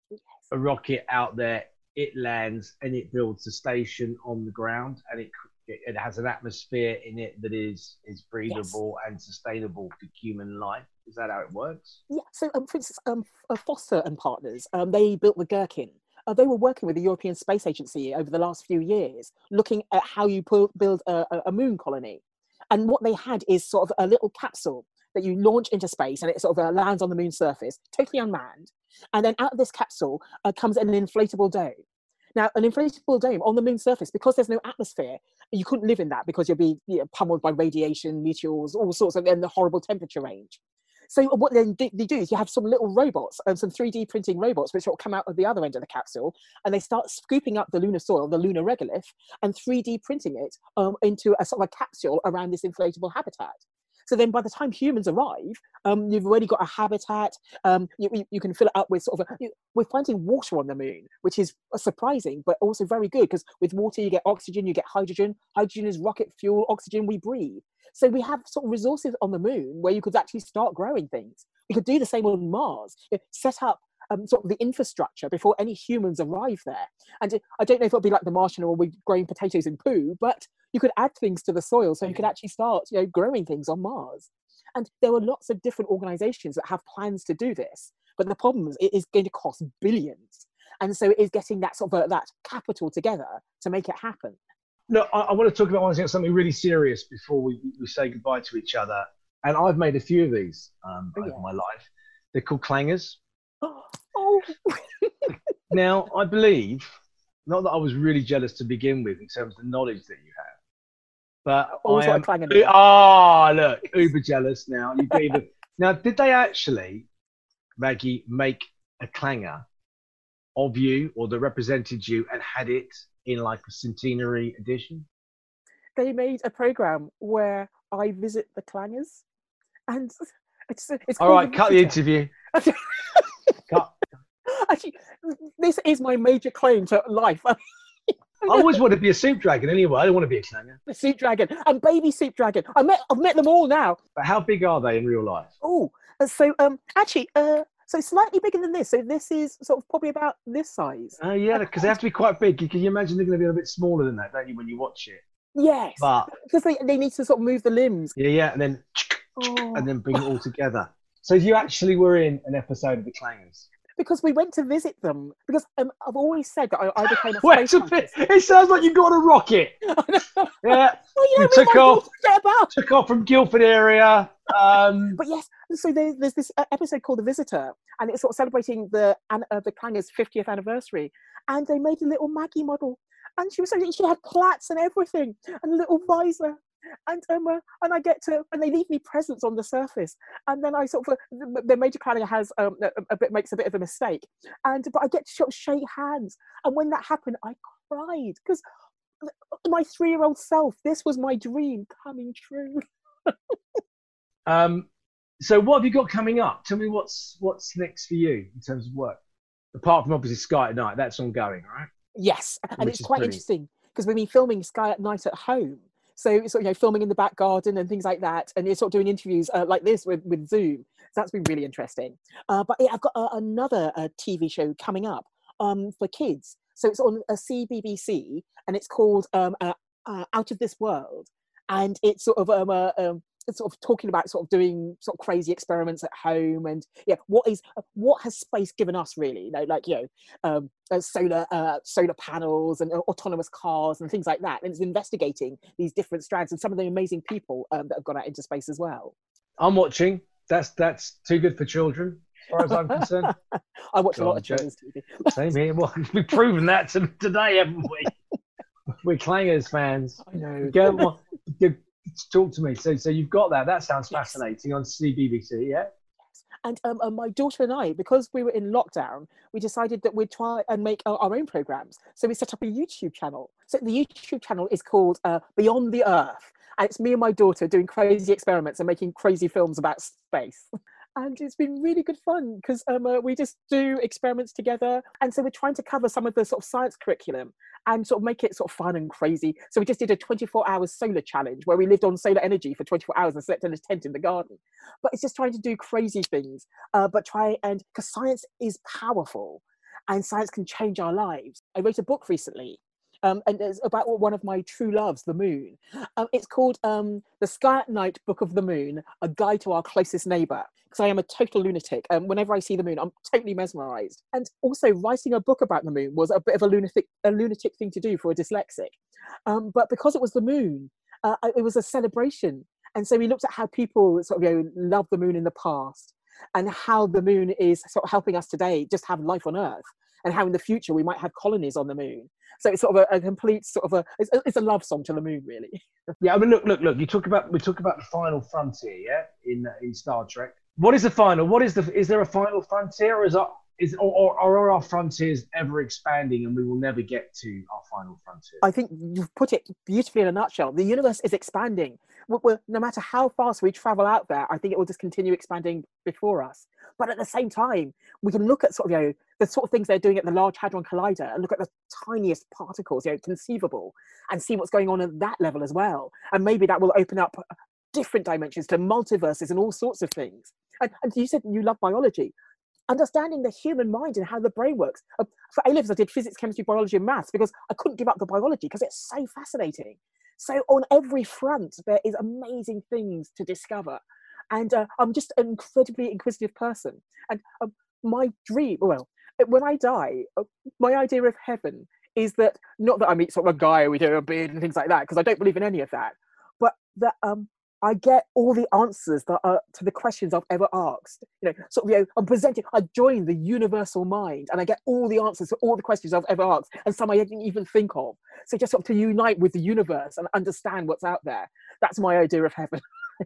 a rocket out there, it lands, and it builds a station on the ground, and it it has an atmosphere in it that is is breathable yes. and sustainable for human life. Is that how it works? Yeah. So, um, for instance, um, Foster and Partners, um, they built the Gherkin. Uh, they were working with the European Space Agency over the last few years, looking at how you pu- build a, a moon colony. And what they had is sort of a little capsule that you launch into space, and it sort of uh, lands on the moon's surface, totally unmanned. And then out of this capsule uh, comes an inflatable dome. Now, an inflatable dome on the moon's surface, because there's no atmosphere, you couldn't live in that because you'll be you know, pummeled by radiation, meteors, all sorts of, and the horrible temperature range. So what then they do is you have some little robots, um, some three D printing robots, which will come out of the other end of the capsule, and they start scooping up the lunar soil, the lunar regolith, and three D printing it um, into a sort of a capsule around this inflatable habitat. So then by the time humans arrive, um, you've already got a habitat, um, you, you, you can fill it up with sort of, a, you, we're finding water on the moon, which is surprising, but also very good, because with water you get oxygen, you get hydrogen, hydrogen is rocket fuel, oxygen we breathe. So we have sort of resources on the moon where you could actually start growing things. We could do the same on Mars, set up um, sort of the infrastructure before any humans arrive there. And I don't know if it'll be like the Martian or we're growing potatoes in poo, but you could add things to the soil so you could actually start, you know, growing things on Mars. And there are lots of different organizations that have plans to do this. But the problem is it is going to cost billions. And so it is getting that sort of uh, that capital together to make it happen. No, I, I want to talk about one thing, something really serious before we, we say goodbye to each other. And I've made a few of these um, oh, over yeah. my life. They're called clangers. Oh. Now, I believe, not that I was really jealous to begin with in terms of the knowledge that you have, but Always I got am... a clanger now. Ah, oh, look, uber jealous now. You even... Now, did they actually, Maggie, make a clanger of you or that represented you and had it in like a centenary edition? They made a program where I visit the clangers, and it's, it's all right. Cut the interview. Cut. Actually, this is my major claim to life. I always want to be a soup dragon anyway. I don't want to be a clanger. The soup dragon and baby soup dragon. I met, I've met them all now. But how big are they in real life? Oh, so um, actually, uh, so slightly bigger than this. So this is sort of probably about this size. Oh yeah, because they have to be quite big. Can you imagine they're going to be a bit smaller than that, don't you, when you watch it? Yes, but because they, they need to sort of move the limbs. Yeah, yeah, and then oh. and then bring it all together. So you actually were in an episode of the Clangers. because we went to visit them. Because um, I've always said that I, I became a Wait space a bit. It sounds like you got a rocket. Yeah. Well, you know, You took off. about. Took off from Guildford area. Um, But yes, so there's, there's this uh, episode called The Visitor, and it's sort of celebrating the uh, the Clangers' fiftieth anniversary. And they made a little Maggie model, and she was so she had plaits and everything, and a little visor. And um, uh, and I get to, and they leave me presents on the surface, and then I sort of, uh, the Major Clanninger has um, a, a bit makes a bit of a mistake, and but I get to sort of shake hands, and when that happened, I cried because my three-year-old self, this was my dream coming true. um, so what have you got coming up? Tell me what's what's next for you in terms of work, apart from obviously Sky at Night. That's ongoing, right? Yes, and Which it's is quite brilliant. interesting because we've been filming Sky at Night at home. So, so you know, filming in the back garden and things like that, and you're sort of doing interviews uh, like this with, with Zoom. So that's been really interesting. Uh, but yeah, I've got uh, another uh, T V show coming up um, for kids. So it's on a C B B C, and it's called um, uh, uh, Out of This World, and it's sort of um, uh, um, it's sort of talking about sort of doing sort of crazy experiments at home, and yeah, what is what has space given us really? You know, like you know, um, uh, solar uh, solar panels and uh, autonomous cars and things like that. And it's investigating these different strands and some of the amazing people um, that have gone out into space as well. I'm watching. That's that's too good for children, as far as I'm concerned. I watch Go a lot on, of Joe. children's T V. Same here. Well, we've proven that to, today, haven't we? We're Clangers fans. I know. Go, well, go, talk to me. So, so you've got that. That sounds Yes. fascinating on C B B C, yeah? And um, uh, my daughter and I, because we were in lockdown, we decided that we'd try and make our, our own programs. So we set up a YouTube channel. So the YouTube channel is called uh, Beyond the Earth. And it's me and my daughter doing crazy experiments and making crazy films about space. And it's been really good fun because um, uh, we just do experiments together. And so we're trying to cover some of the sort of science curriculum and sort of make it sort of fun and crazy. So we just did a twenty-four hour solar challenge where we lived on solar energy for twenty-four hours and slept in a tent in the garden. But it's just trying to do crazy things, uh, but try and, because science is powerful and science can change our lives. I wrote a book recently um, and it's about one of my true loves, the moon. Um, it's called um, The Sky at Night Book of the Moon, A Guide to Our Closest Neighbour. Because I am a total lunatic. Um, whenever I see the moon, I'm totally mesmerised. And also writing a book about the moon was a bit of a lunatic, a lunatic thing to do for a dyslexic. Um, but because it was the moon, uh, it was a celebration. And so we looked at how people sort of, you know, love the moon in the past and how the moon is sort of helping us today just have life on Earth, and how in the future we might have colonies on the moon. So it's sort of a, a complete sort of a, it's, a, it's a love song to the moon, really. Yeah, I mean, look, look, look. You talk about we talk about the final frontier, yeah, in uh, in Star Trek. What is the final? What is the? Is there a final frontier, or is our, is or, or are our frontiers ever expanding, and we will never get to our final frontier? I think you've put it beautifully in a nutshell. The universe is expanding. We're, we're, no matter how fast we travel out there, I think it will just continue expanding before us. But at the same time, we can look at sort of, you know, the sort of things they're doing at the Large Hadron Collider and look at the tiniest particles, you know, conceivable, and see what's going on at that level as well. And maybe that will open up different dimensions to multiverses and all sorts of things. And, and you said you love biology. Understanding the human mind and how the brain works. Uh, for A-levels, I did physics, chemistry, biology, and maths because I couldn't give up the biology because it's so fascinating. So on every front, there is amazing things to discover. And uh, I'm just an incredibly inquisitive person. And uh, my dream, well, when I die, uh, my idea of heaven is that, not that I meet sort of a guy with a beard and things like that, because I don't believe in any of that, but that um, I get all the answers that are to the questions I've ever asked. You know, sort of, you know, I'm presented, I join the universal mind and I get all the answers to all the questions I've ever asked and some I didn't even think of. So just sort of to unite with the universe and understand what's out there. That's my idea of heaven.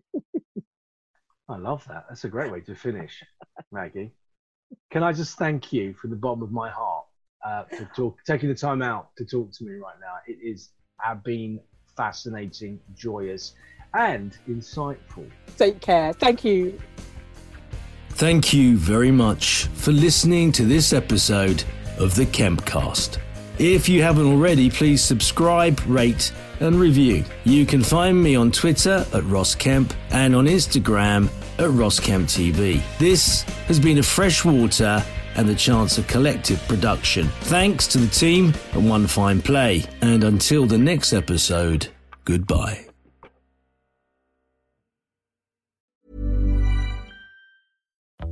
I love that. That's a great way to finish, Maggie. Can I just thank you from the bottom of my heart uh, for talk, taking the time out to talk to me right now. It is have been fascinating, joyous, and insightful. Take care. Thank you. Thank you very much for listening to this episode of the Kempcast. If you haven't already, please subscribe, rate, and review. You can find me on Twitter at Ross Kemp and on Instagram at Ross Kemp T V. This has been a Freshwater and the Chance of Collective production. Thanks to the team at One Fine Play. And until the next episode, goodbye.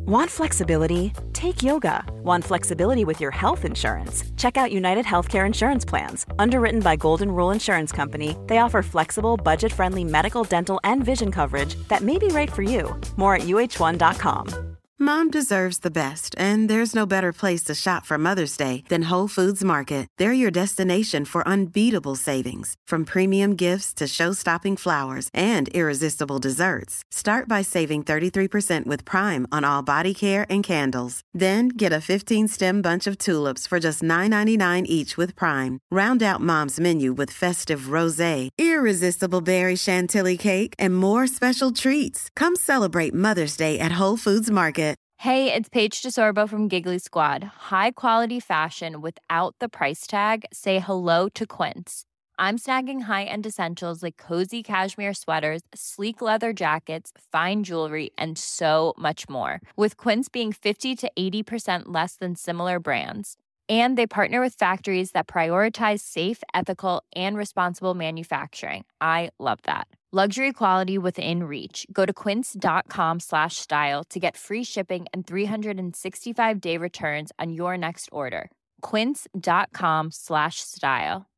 Want flexibility? Take yoga. Want flexibility with your health insurance? Check out United Healthcare Insurance Plans. Underwritten by Golden Rule Insurance Company, they offer flexible, budget-friendly medical, dental, and vision coverage that may be right for you. More at U H one dot com. Mom deserves the best, and there's no better place to shop for Mother's Day than Whole Foods Market. They're your destination for unbeatable savings, from premium gifts to show-stopping flowers and irresistible desserts. Start by saving thirty-three percent with Prime on all body care and candles. Then get a fifteen-stem bunch of tulips for just nine ninety-nine each with Prime. Round out Mom's menu with festive rosé, irresistible berry chantilly cake, and more special treats. Come celebrate Mother's Day at Whole Foods Market. Hey, it's Paige DeSorbo from Giggly Squad. High quality fashion without the price tag. Say hello to Quince. I'm snagging high-end essentials like cozy cashmere sweaters, sleek leather jackets, fine jewelry, and so much more. With Quince being fifty to eighty percent less than similar brands. And they partner with factories that prioritize safe, ethical, and responsible manufacturing. I love that. Luxury quality within reach. Go to quince.com slash style to get free shipping and three sixty-five day returns on your next order. Quince.com slash style.